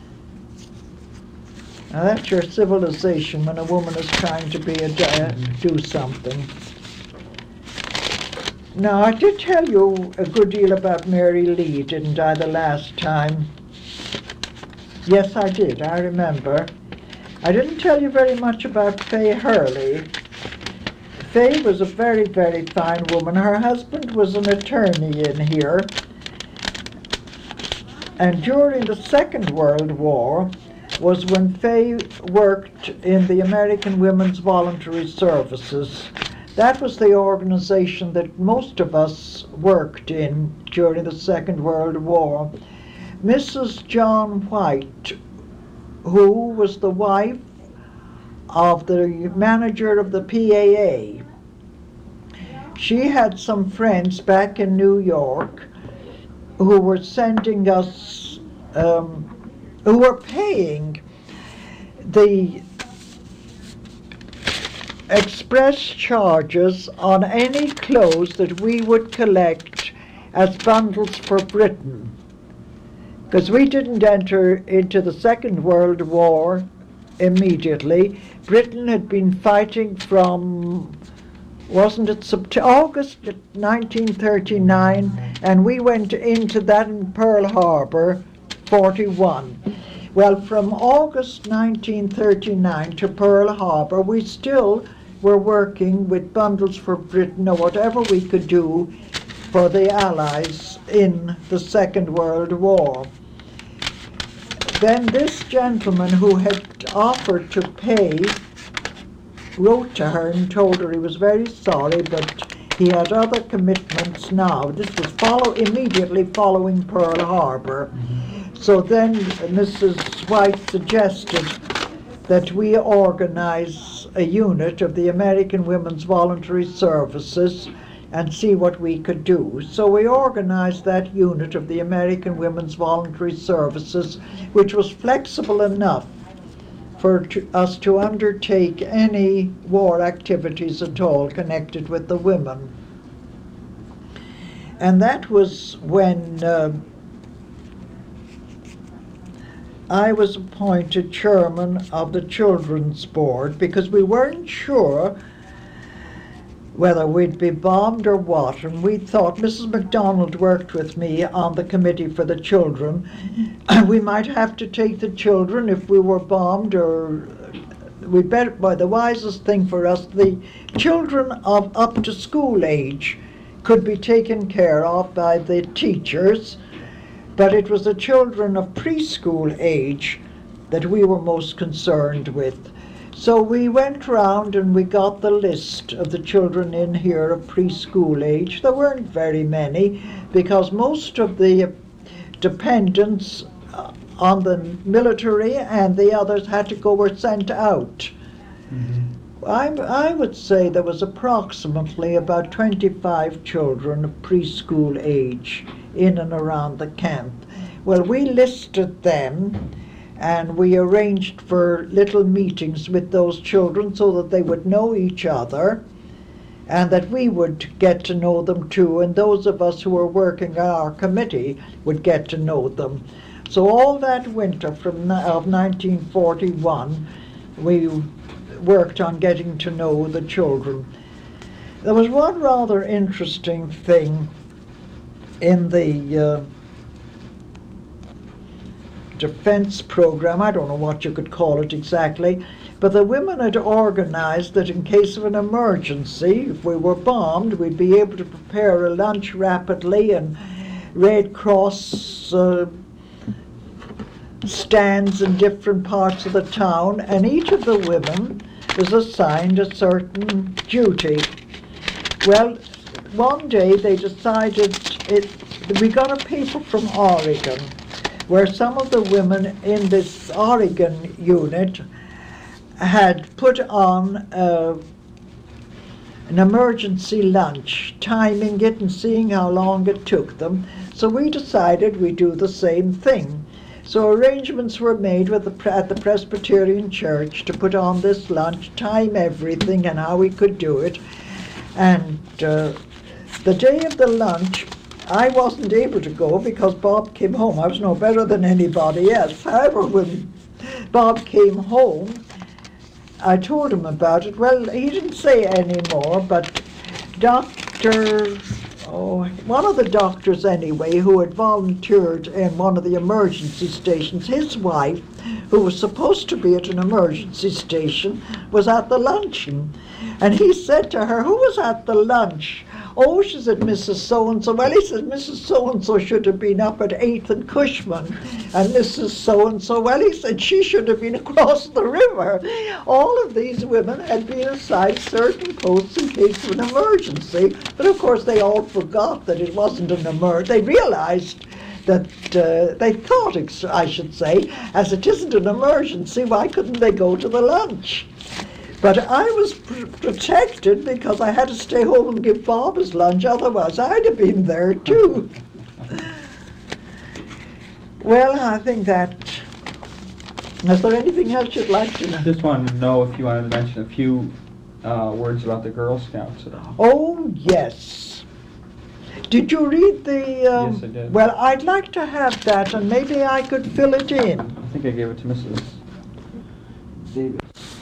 Now that's your civilization when a woman is trying to be a uh, do something. Now I did tell you a good deal about Mary Lee, didn't I, the last time? Yes, I did, I remember. I didn't tell you very much about Fay Hurley. Fay was a very, very fine woman. Her husband was an attorney in here. And during the Second World War was when Fay worked in the American Women's Voluntary Services. That was the organization that most of us worked in during the Second World War. Missus John White, who was the wife of the manager of the P A A, she had some friends back in New York who were sending us, um, who were paying the express charges on any clothes that we would collect as bundles for Britain. Because we didn't enter into the Second World War immediately. Britain had been fighting from, wasn't it September, August nineteen thirty-nine, and we went into that in Pearl Harbor, forty-one. Well, from August nineteen thirty-nine to Pearl Harbor, we still were working with bundles for Britain or whatever we could do for the Allies in the Second World War. Then this gentleman who had offered to pay wrote to her and told her he was very sorry, but he had other commitments now. This was follow immediately following Pearl Harbor. Mm-hmm. So then Missus White suggested that we organize a unit of the American Women's Voluntary Services and see what we could do. So we organized that unit of the American Women's Voluntary Services, which was flexible enough for to, us to undertake any war activities at all connected with the women. And that was when uh, I was appointed chairman of the Children's Board, because we weren't sure whether we'd be bombed or what, and we thought, Missus MacDonald worked with me on the committee for the children, we might have to take the children if we were bombed, or we better, by the wisest thing for us, the children of up to school age could be taken care of by the teachers, but it was the children of preschool age that we were most concerned with. So we went round and we got the list of the children in here of preschool age. There weren't very many, because most of the dependents on the military and the others had to go or sent out. Mm-hmm. I, I would say there was approximately about twenty-five children of preschool age in and around the camp. Well, we listed them, and we arranged for little meetings with those children so that they would know each other and that we would get to know them too, and those of us who were working on our committee would get to know them. So all that winter from of nineteen forty-one, we worked on getting to know the children. There was one rather interesting thing in the uh, defense program, I don't know what you could call it exactly, but the women had organized that in case of an emergency, if we were bombed, we'd be able to prepare a lunch rapidly and Red Cross uh, stands in different parts of the town, and each of the women was assigned a certain duty. Well, one day they decided, it, we got a paper from Oregon, where some of the women in this Oregon unit had put on uh, an emergency lunch, timing it and seeing how long it took them. So we decided we'd do the same thing. So arrangements were made with the, at the Presbyterian Church to put on this lunch, time everything and how we could do it. And uh, the day of the lunch, I wasn't able to go because Bob came home. I was no better than anybody else. However, when Bob came home, I told him about it. Well, he didn't say any more, but Doctor Oh, one of the doctors anyway, who had volunteered in one of the emergency stations, his wife, who was supposed to be at an emergency station, was at the luncheon. And he said to her, "Who was at the lunch?" "Oh," she said, "Missus So-and-so." Well, he said, "Missus So-and-so should have been up at eighth and Cushman." And Missus So-and-so, well, he said, "She should have been across the river." All of these women had been assigned certain posts in case of an emergency. But of course they all forgot that it wasn't an emergency. They realized that uh, they thought, ex- I should say, as it isn't an emergency, why couldn't they go to the lunch? But I was pr- protected because I had to stay home and give Bob his lunch, otherwise I'd have been there too. Well, I think that... Is there anything else you'd like to know? Just wanted to know if you wanted to mention a few uh, words about the Girl Scouts at all. Oh, yes. Did you read the... Um, Yes, I did. Well, I'd like to have that, and maybe I could fill it in. I think I gave it to Missus Davis.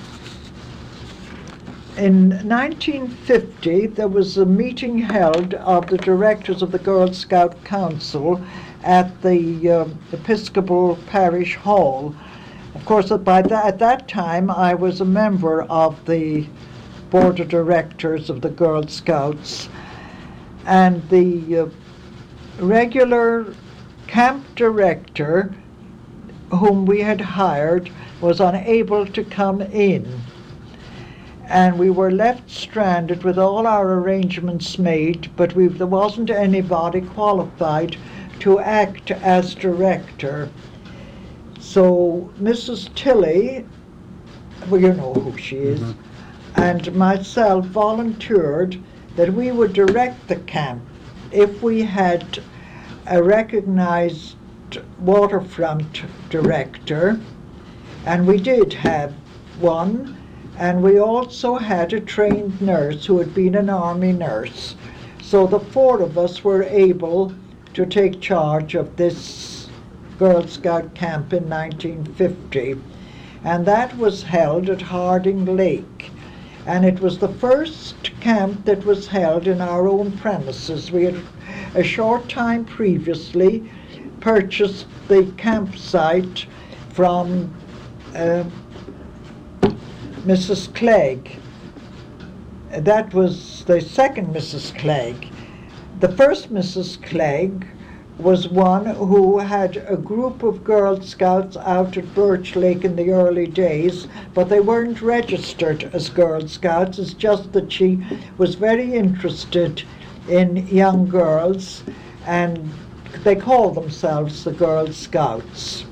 In nineteen fifty, there was a meeting held of the directors of the Girl Scout Council at the uh, Episcopal Parish Hall. Of course, by that, at that time, I was a member of the Board of Directors of the Girl Scouts, and the uh, regular camp director whom we had hired was unable to come in. And we were left stranded with all our arrangements made, but we, there wasn't anybody qualified to act as director. So Missus Tilley, well, you know who she is, mm-hmm. and myself volunteered that we would direct the camp if we had a recognized waterfront director, and we did have one. And we also had a trained nurse who had been an army nurse. So the four of us were able to take charge of this Girl Scout camp in nineteen fifty. And that was held at Harding Lake. And it was the first camp that was held in our own premises. We had a short time previously purchased the campsite from uh, Missus Clegg. That was the second Missus Clegg. The first Missus Clegg was one who had a group of Girl Scouts out at Birch Lake in the early days, but they weren't registered as Girl Scouts. It's just that she was very interested in young girls, and they called themselves the Girl Scouts.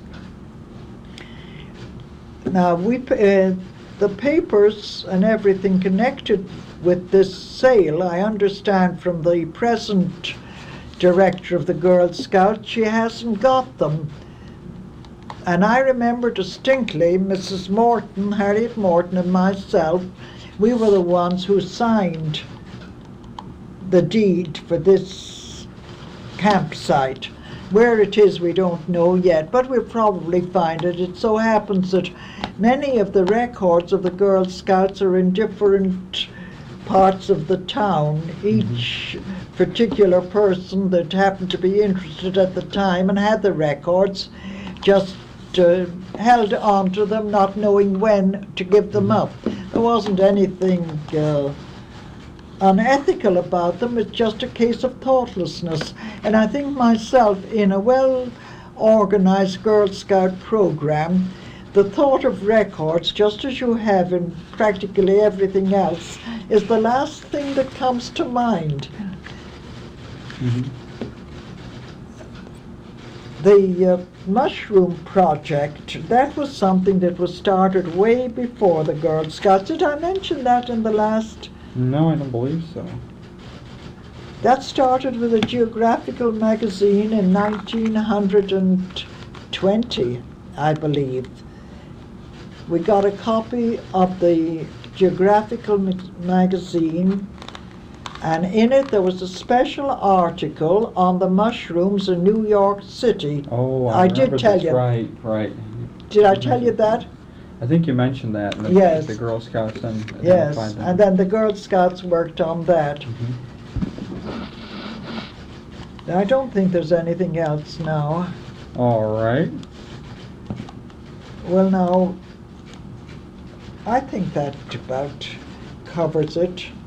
Now, we uh, the papers and everything connected with this sale, I understand from the present director of the Girl Scouts, she hasn't got them. And I remember distinctly Missus Morton, Harriet Morton, and myself, we were the ones who signed the deed for this campsite. Where it is we don't know yet, but we'll probably find it. It so happens that many of the records of the Girl Scouts are in different parts of the town. Each mm-hmm. particular person that happened to be interested at the time and had the records just uh, held on to them, not knowing when to give them up. There wasn't anything uh, unethical about them. It's just a case of thoughtlessness. And I think myself, in a well-organized Girl Scout program, the thought of records, just as you have in practically everything else, is the last thing that comes to mind. Mm-hmm. The uh, mushroom project, that was something that was started way before the Girl Scouts. Did I mention that in the last? No, I don't believe so. That started with a geographical magazine in nineteen twenty, I believe. We got a copy of the geographical mag- magazine, and in it there was a special article on the mushrooms in New York City. Oh, I, I did remember tell this. you. Right, right. Did I tell you that? I think you mentioned that. And the, Yes. The Girl Scouts then Yes, identified them. and then the Girl Scouts worked on that. Mhm. I don't think there's anything else now. All right. Well, now, I think that about covers it.